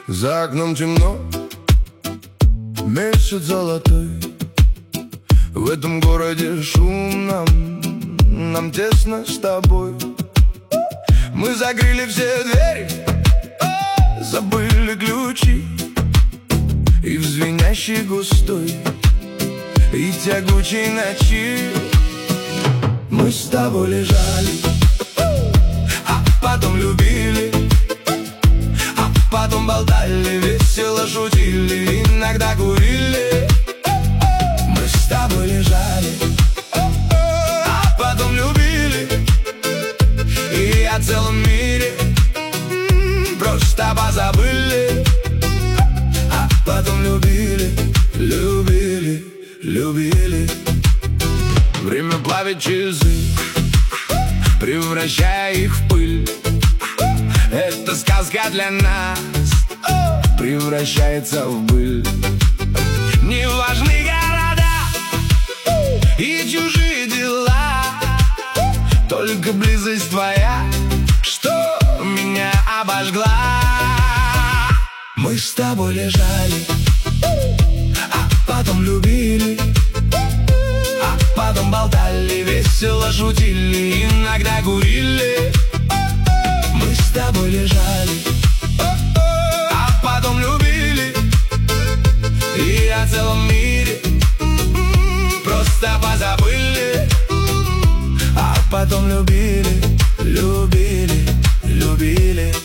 За окном темно, месяц золотой. В этом городе шумном нам тесно с тобой. Мы закрыли все двери, забыли ключи. И в звенящей густой и тягучей ночи мы с тобой лежали, а потом любили, а потом болтали, весело шутили, иногда курили. Мы с тобой лежали, а потом любили, и о целом мире просто позабыли. А потом любили, любили, любили. Время плавит часы, превращая их в пыль. Эта сказка для нас превращается в быль. Не важны города и чужие дела, только близость твоя, что меня обожгла. Мы с тобой лежали, а потом любили, а потом болтали, весело шутили, иногда курили. Мы с тобой лежали, а потом любили, и о целом мире просто позабыли. А потом любили, любили, любили.